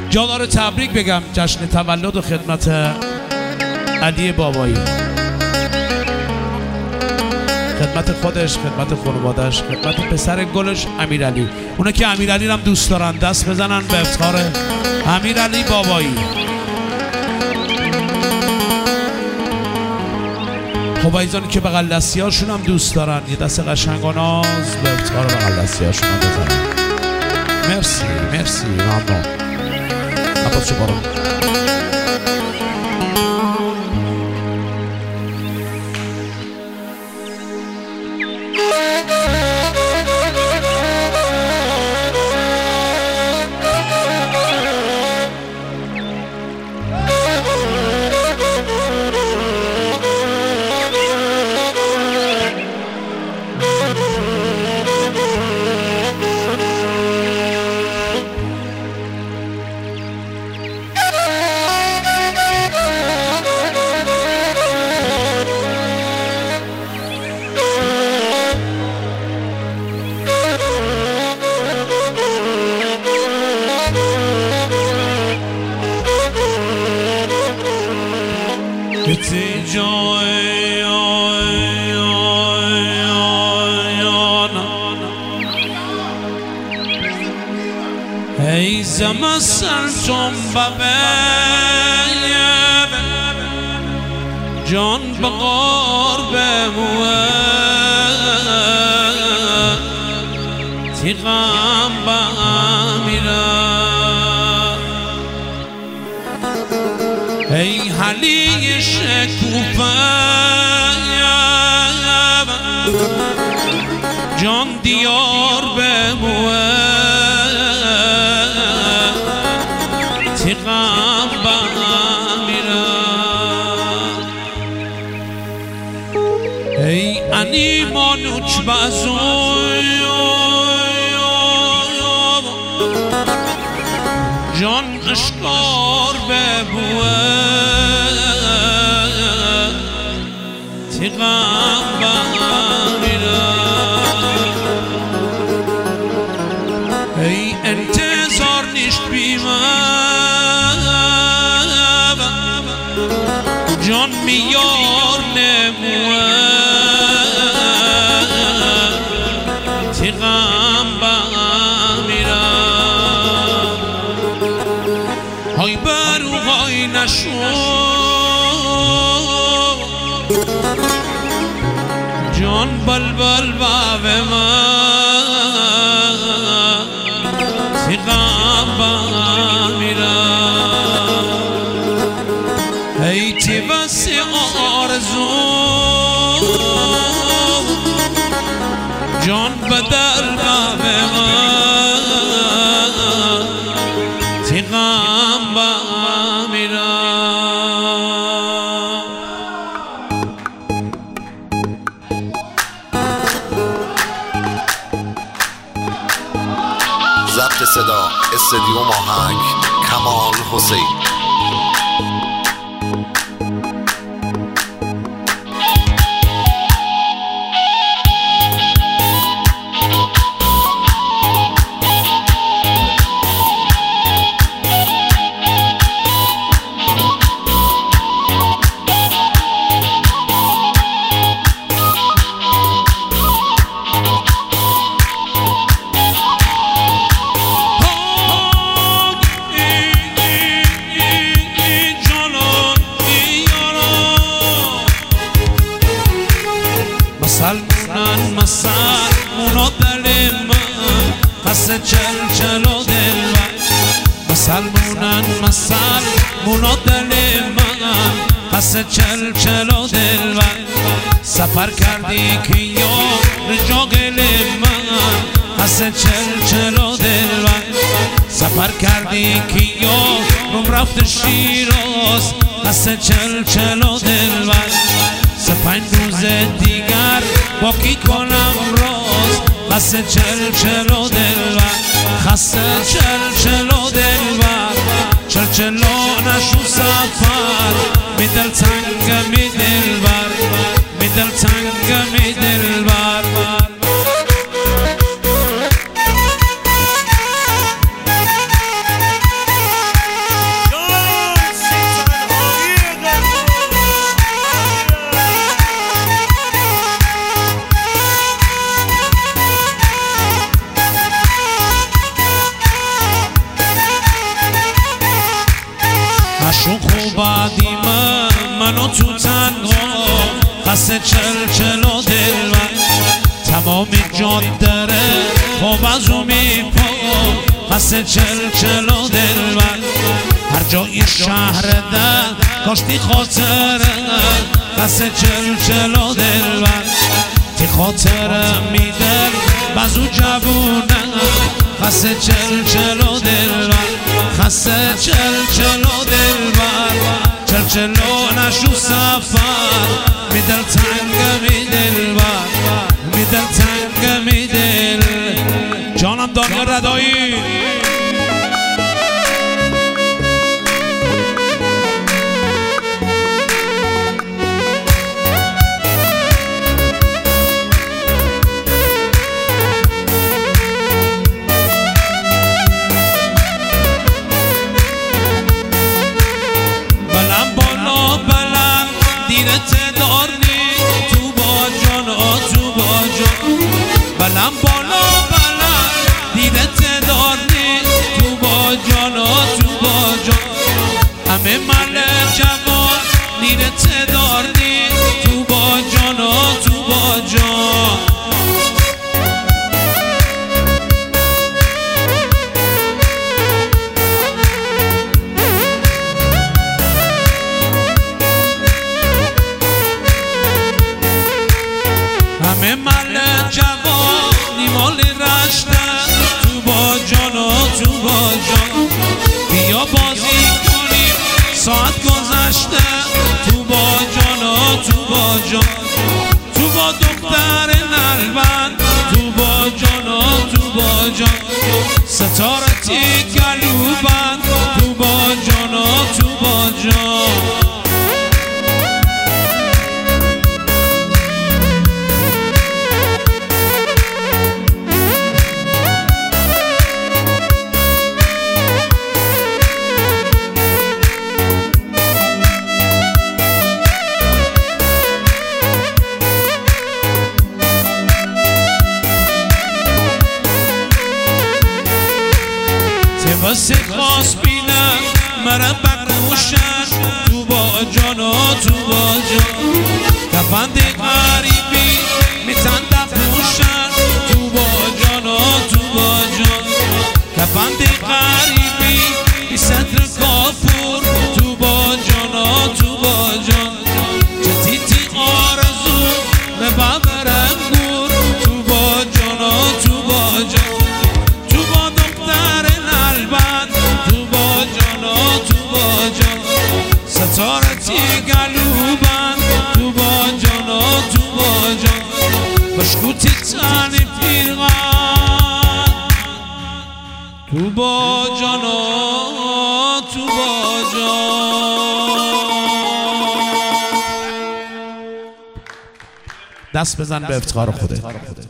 جا داره تبریک بگم جشن تولد و خدمت علی بابایی، خدمت خودش، خدمت خانواده‌اش، خدمت پسر گلش امیرعلی. اونا که امیرعلی رو هم دوست دارن دست بزنن به افتخار امیرعلی بابایی. خب ایزانی که بغل دستی هاشون هم دوست دارن یه دست قشنگ و ناز به افتخار بغل دستی هاشون هم بزنن. مرسی مرسی ممنون. عباس شو بارو. ای زمستان چون ببیم جان بقار بموه تیغم بمیره ای حلی شکوفه جان دیار بموه تیغم بمیره ای انیمانوچ بازوی جان اشکار ببوه تیغم بمیره ای انتظار نیشت بیمه جان میار نموه تیغم بمیره های برو های نشو جان بلبل بابه من تیغم بمیره ای تیوسی آرزو جان بدل بابه من تیغم بمیره ضبط صدا استودیو آهنگ کمال حسین. مسلمونا دل من پس چل چلو دل من مسلمونا دل من پس چل چلو دل من سفر کردی که یار جاگل من پس چل چلو دل من سفر کردی که یار رفت شیراز پس چل چلو دل من 5 روز دیگر باقی کنم راز خسته چلو دلبر خسته چلو دلبر چلو نشو سفر می دل تنگ می دلبر می دل تنگ می دلبر چل و دلبر تمامی جاده خوب از او میپا خسته چل و دلبر هر جای شهر ده کاشتی خاطره خسته چل و دلبر تی خاطره میدل بازو جوونه خسته چل و دلبر خسته چل و دلبر چل نشو سفر میدل تنگ میدل بر میدل تنگ میدل جانم دانیال ردایی بلند بالا بلند دیدت دارنی تو با جانا تو با جان همه مل جوان دیدت دارنی تو با جانا تو با جان همه مل جوان نیمالی رشته تو با جانا تو با جان بیا بازی کنیم ساعت گذشته تو با جانا تو با جان تو با دختر نلبند تو با جانا تو با جان ستارتی گلوبند تو با جانا تو با جان واسه خواست بینم مرا بکوشن تو با جانا تو با جان کفند غریبی میتن دفوشن تو با جانا تو با جان کفند غریبی بی ستر کافور تو با جانا تو با جان چه تیتی آرزو به ببرم گور تو با جانا تو با جان ستارتی گلوبند تو با جانا تو با جان بشکوتی تنی پیرغن تو با جانا تو با جان دست بزن به افتخار خودت